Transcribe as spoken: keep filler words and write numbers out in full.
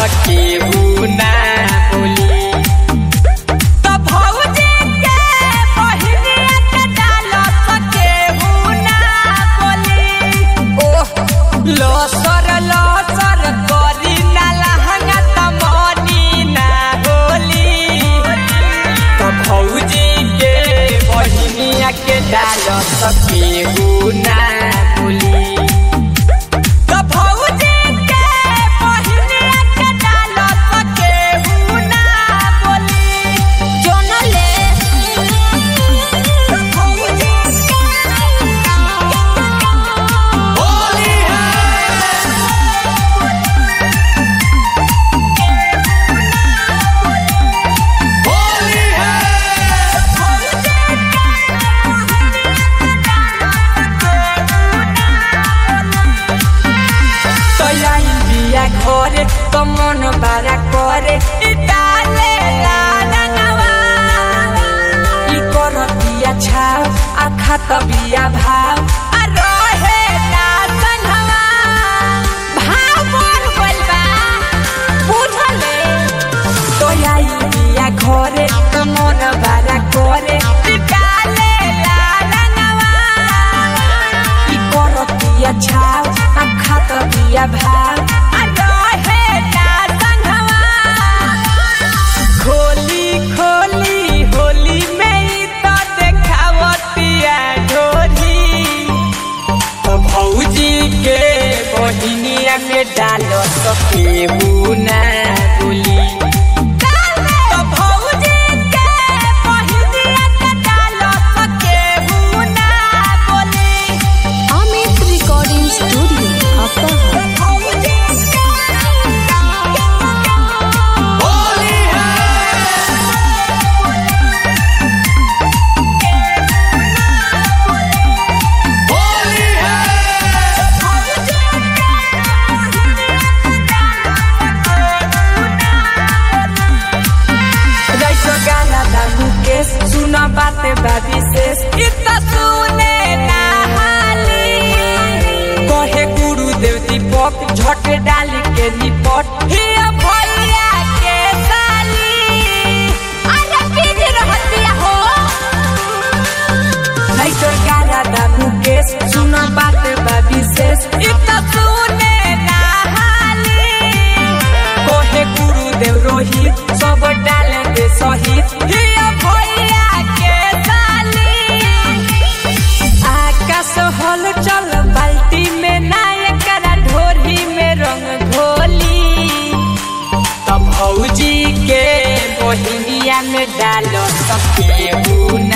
सके ना बोली। तो भौजी के बहिनिया के डाल सके ना बोली। ओह लसर लसर करी ना लहंगा तमनी ना होली। तो भौजी के बहिनिया के डाल सके ना बोली। घरे तो मन बारा करे डाले लानवा ई करतिया छाव आखा तबिया भाव आ रहे ना संगवा भाव पर बोलबा बुझले। तो आई बिया घरे तो मन बारा करे डाले लानवा ई करतिया छाव आखा तबिया भाव में डाल सके ना बोली। तो भौजी के बहिनिया के डाल सके ना बोली। अमित रिकॉर्डिंग स्टूडियो अपहर। सुना बातें बाबी से इतना सुने ना हाली। कहे गुरुदेव दीपक झट डाल के निपट हिया भैया के साली। अरे पीज रहतिया हो नहीं तो गारा दादू के सुना बातें बाबी से इतना सुने ना हाली। कहे गुरुदेव रोहित सब डाल दे सहित हल चल बाल्टी में नायक ढोरी में रंग घोली। तब भौजी के बहिनिया में डाल सके